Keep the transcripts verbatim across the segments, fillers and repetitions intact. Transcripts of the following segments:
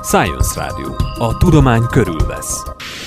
Science Radio. A tudomány körülvesz.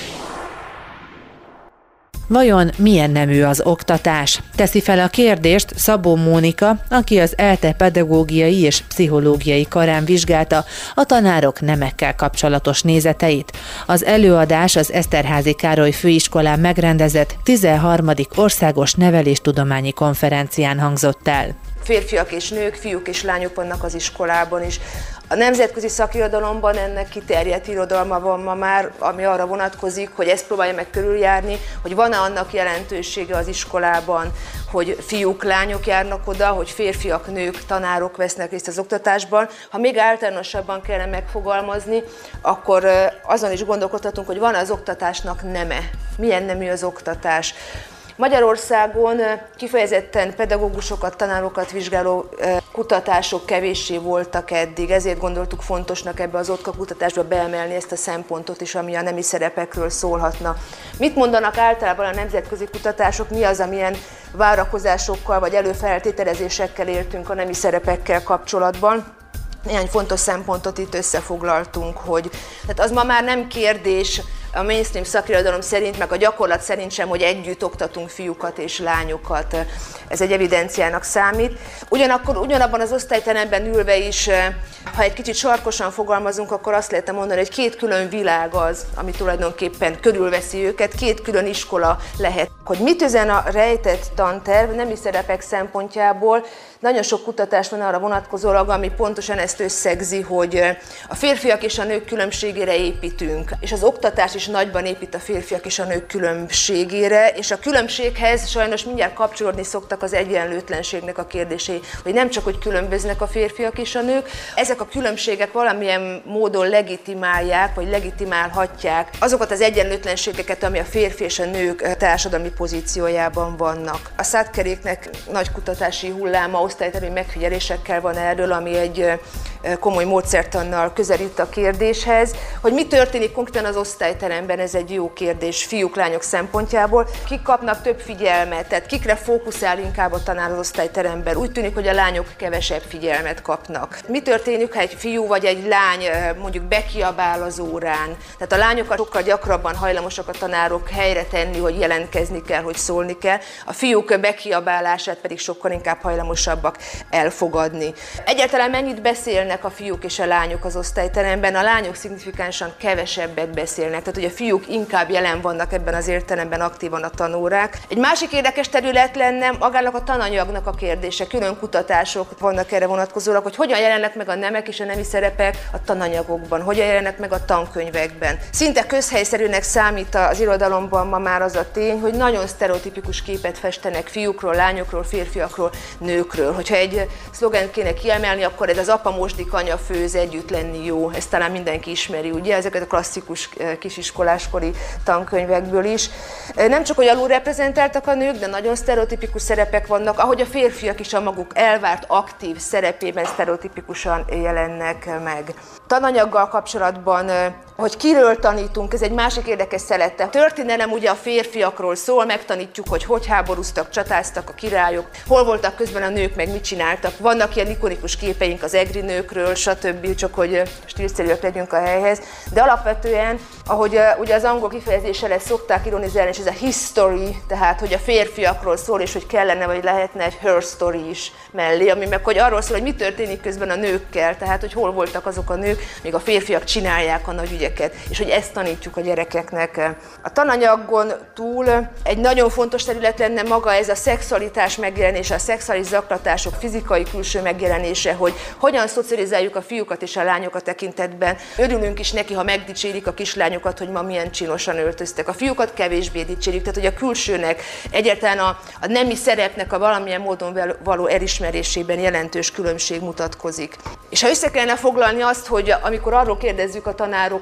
Vajon milyen nemű az oktatás? Teszi fel a kérdést Szabó Mónika, aki az ELTE pedagógiai és pszichológiai karán vizsgálta a tanárok nemekkel kapcsolatos nézeteit. Az előadás az Eszterházy Károly Főiskolán megrendezett tizenharmadik országos neveléstudományi konferencián hangzott el. Férfiak és nők, fiúk és lányok vannak az iskolában is. A nemzetközi szakirodalomban ennek kiterjedt irodalma van ma már, ami arra vonatkozik, hogy ezt próbálja meg körüljárni, hogy van-e annak jelentősége az iskolában, hogy fiúk, lányok járnak oda, hogy férfiak, nők, tanárok vesznek részt az oktatásban. Ha még általánosabban kellene megfogalmazni, akkor azon is gondolkodhatunk, hogy van az oktatásnak neme. Milyen nemű az oktatás? Magyarországon kifejezetten pedagógusokat, tanárokat vizsgáló kutatások kevéssé voltak eddig, ezért gondoltuk fontosnak ebbe az OTKA kutatásba beemelni ezt a szempontot is, ami a nemi szerepekről szólhatna. Mit mondanak általában a nemzetközi kutatások, mi az, amilyen várakozásokkal vagy előfeltételezésekkel éltünk a nemi szerepekkel kapcsolatban? Néhány fontos szempontot itt összefoglaltunk, hogy tehát az ma már nem kérdés, a mainstream szakirodalom szerint, meg a gyakorlat szerint sem, hogy együtt oktatunk fiúkat és lányokat. Ez egy evidenciának számít. Ugyanakkor ugyanabban az osztályteremben ülve is, ha egy kicsit sarkosan fogalmazunk, akkor azt lehetne mondani, hogy két külön világ az, ami tulajdonképpen körülveszi őket, két külön iskola lehet. Hogy mit üzen a rejtett tanterv nemi szerepek szempontjából, nagyon sok kutatás van arra vonatkozólag, ami pontosan ezt összegzi, hogy a férfiak és a nők különbségére építünk, és az oktatás is nagyban épít a férfiak és a nők különbségére, és a különbséghez sajnos mindjárt kapcsolódni szoktak az egyenlőtlenségnek a kérdései, hogy nem csak, hogy különböznek a férfiak és a nők, ezek a különbségek valamilyen módon legitimálják, vagy legitimálhatják azokat az egyenlőtlenségeket, ami a férfi és a nők társadalmi pozíciójában vannak. A szátkeréknek nagy kutatási hulláma, osztálytermi megfigyelésekkel van erről, ami egy komoly módszertannal közelít a kérdéshez. Hogy mi történik konkrétan az osztályteremben, ez egy jó kérdés fiúk, lányok szempontjából. Kik kapnak több figyelmet, tehát kikre fókuszál inkább a tanár az osztályteremben? Úgy tűnik, hogy a lányok kevesebb figyelmet kapnak. Mi történik, ha egy fiú vagy egy lány mondjuk bekiabál az órán? Tehát a lányokat sokkal gyakrabban hajlamosak a tanárok helyre tenni, hogy jelentkezni kell, hogy szólni kell. A fiúk bekiabálását pedig sokkal inkább hajlamosabbak elfogadni. Egyáltalán mennyit beszélnek a fiúk és a lányok az osztályteremben? A lányok szignifikánsan kevesebbet beszélnek, tehát hogy a fiúk inkább jelen vannak ebben az értelemben aktívan a tanórák. Egy másik érdekes terület lenne magának a tananyagnak a kérdése. Külön kutatások vannak erre vonatkozólag, hogy hogyan jelennek meg a nemek és a nemi szerepek a tananyagokban, hogyan jelennek meg a tankönyvekben. Szinte közhelyszerűnek számít az irodalomban ma már az a tény, hogy nagyon sztereotipikus képet festenek fiúkról, lányokról, férfiakról, nőkről. Hogyha egy szlogent kéne kiemelni, akkor ez az apa mosdik, anya főz, együtt lenni jó. Ezt talán mindenki ismeri, ugye, ezeket a klasszikus kisiskoláskori tankönyvekből is. Nem csak, hogy alulreprezentáltak a nők, de nagyon sztereotipikus szerepek vannak, ahogy a férfiak is a maguk elvárt aktív szerepében sztereotipikusan jelennek meg. Tananyaggal kapcsolatban, hogy kiről tanítunk, ez egy másik érdekes szelete. A történelem ugye a férfiakról szól, megtanítjuk, hogy hogy háborúztak, csatáztak a királyok, hol voltak közben a nők, meg mit csináltak. Vannak ilyen ikonikus képeink az egri nőkről, stb., csak hogy stílszerűek legyünk a helyhez. De alapvetően, ahogy ugye az angol kifejezéssel ezt szokták ironizálni, és ez a history, tehát hogy a férfiakról szól, és hogy kellene vagy lehetne egy her story is mellé, ami meg hogy arról szól, hogy mi történik közben a nőkkel, tehát hogy hol voltak azok a nők, míg a férfiak csinálják a nagy ügyeket, és hogy ezt tanítjuk a gyerekeknek. A tananyagon túl egy nagyon fontos terület lenne maga ez a szexualitás megjelenése, a szexuális zaklatások fizikai külső megjelenése, hogy hogyan szocializáljuk a fiúkat és a lányokat tekintetben. Örülünk is neki, ha megdicsérik a kislányokat, hogy ma milyen csinosan öltöztek. A fiúkat kevésbé dicsérjük, tehát hogy a külsőnek, egyáltalán a, a nemi szerepnek a valamilyen módon való elismerésében jelentős különbség mutatkozik. És ha össze kellene foglalni azt, hogy amikor arról kérdezzük a tanárokat,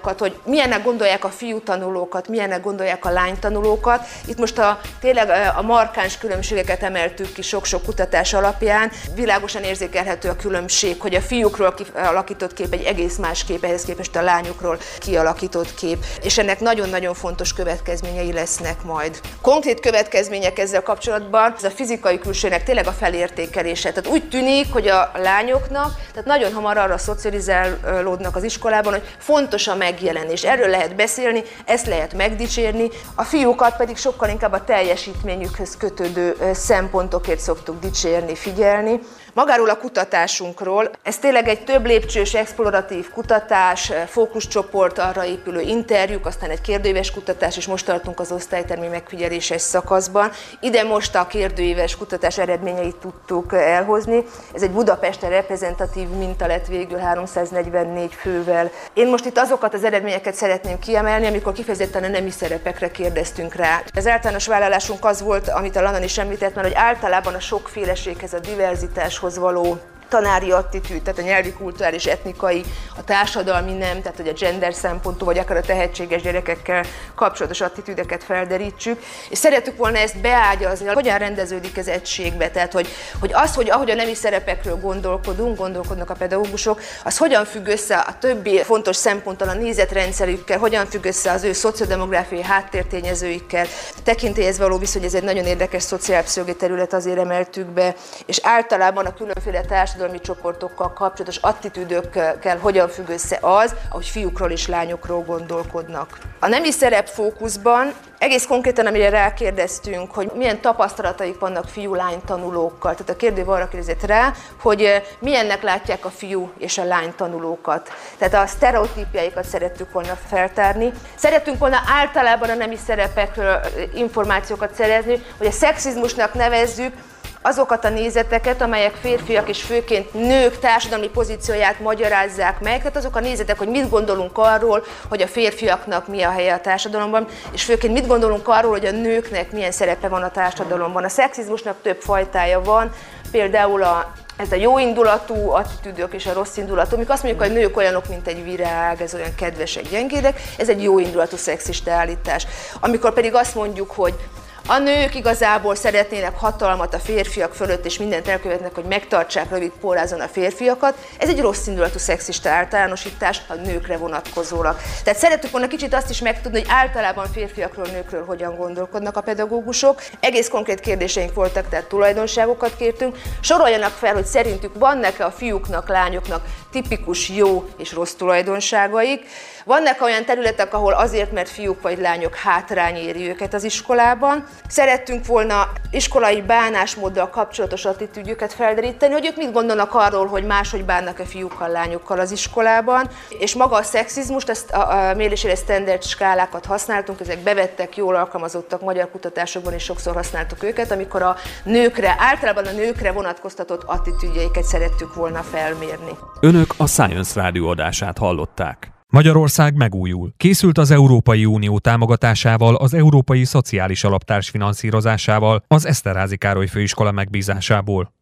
tanulókat, hogy milyennek gondolják a fiú tanulókat, milyennek gondolják a lány tanulókat. Itt most a, tényleg a markáns különbségeket emeltük ki sok-sok kutatás alapján. Világosan érzékelhető a különbség, hogy a fiúkról kialakított kép egy egész más kép, ehhez képest a lányokról kialakított kép. És ennek nagyon-nagyon fontos következményei lesznek majd. Konkrét következmények ezzel kapcsolatban, ez a fizikai külsőnek tényleg a felértékelése. Tehát úgy tűnik, hogy a lányoknak, tehát nagyon hamar arra szocializálódnak az iskolában, hogy fontos a megjelenés. Erről lehet beszélni, ezt lehet megdicsérni. A fiúkat pedig sokkal inkább a teljesítményükhöz kötődő szempontokért szoktuk dicsérni, figyelni. Magáról a kutatásunkról, ez tényleg egy több lépcsős, exploratív kutatás, fókuszcsoport, arra épülő interjúk, aztán egy kérdőíves kutatás, és most tartunk az osztálytermi megfigyeléses szakaszban. Ide most a kérdőíves kutatás eredményeit tudtuk elhozni. Ez egy Budapesten reprezentatív minta lett végül háromszáznegyvennégy fővel. Én most itt azokat az eredményeket szeretném kiemelni, amikor kifejezetten a nemi szerepekre kérdeztünk rá. Az általános vállalásunk az volt, amit a Lana is említett, mert hogy általában a sokféleséghez, a diverzitás való tanári attitűd, tehát a nyelvi, kulturális, etnikai, a társadalmi nem, tehát hogy a gender szempontú, vagy akár a tehetséges gyerekekkel kapcsolatos attitűdeket felderítsük, és szerettük volna ezt beágyazni, hogyan rendeződik ez egységbe, tehát hogy, hogy az, hogy ahogy a nemi szerepekről gondolkodunk, gondolkodnak a pedagógusok, az hogyan függ össze a többi fontos szemponttal, a nézetrendszerükkel, hogyan függ össze az ő szociodemográfiai háttértényezőikkel, tekintélyhez való viszony, ez egy nagyon érdekes szociálpszichológiai terület, azért emeltük be, és általában a különféle társadalmi csoportokkal kapcsolatos attitűdökkel hogyan függ össze az, ahogy fiúkról és lányokról gondolkodnak. A nemi szerep fókuszban egész konkrétan, amire rákérdeztünk, hogy milyen tapasztalataik vannak fiú-lány tanulókkal. Tehát a kérdő arra kérdezett rá, hogy milyennek látják a fiú és a lány tanulókat. Tehát a sztereotípiáikat szerettük volna feltárni. Szerettünk volna általában a nemi szerepekről információkat szerezni, hogy a szexizmusnak nevezzük azokat a nézeteket, amelyek férfiak és főként nők társadalmi pozícióját magyarázzák meg, tehát azok a nézetek, hogy mit gondolunk arról, hogy a férfiaknak mi a helye a társadalomban, és főként mit gondolunk arról, hogy a nőknek milyen szerepe van a társadalomban. A szexizmusnak több fajtája van, például a ez a jóindulatú attitűdök és a rosszindulatú, amikor azt mondjuk, hogy a nők olyanok, mint egy virág, ez olyan kedvesek, gyengédek, ez egy jóindulatú szexista állítás. Amikor pedig azt mondjuk, hogy a nők igazából szeretnének hatalmat a férfiak fölött, és mindent elkövetnek, hogy megtartsák rövid pórázon a férfiakat. Ez egy rossz indulatú szexista általánosítás a nőkre vonatkozólag. Tehát szerettük volna kicsit azt is megtudni, hogy általában férfiakról, nőkről hogyan gondolkodnak a pedagógusok. Egész konkrét kérdéseink voltak, tehát tulajdonságokat kértünk. Soroljanak fel, hogy szerintük vannak-e a fiúknak, lányoknak tipikus jó és rossz tulajdonságaik. Vannak olyan területek, ahol azért, mert fiúk vagy lányok hátrány éri őket az iskolában. Szerettünk volna iskolai bánásmóddal kapcsolatos attitűdjüket felderíteni, hogy ők mit gondolnak arról, hogy máshogy bánnak-e fiúkkal, lányokkal az iskolában. És maga a szexizmust, ezt a, a mérésére standard skálákat használtunk, ezek bevettek, jól alkalmazottak, magyar kutatásokban is sokszor használtuk őket, amikor a nőkre, általában a nőkre vonatkoztatott attitűdjeiket szerettük volna felmérni. Önök a Science Rádió adását hallották. Magyarország megújul. Készült az Európai Unió támogatásával, az Európai Szociális Alap társfinanszírozásával, az Eszterházy Károly Főiskola megbízásából.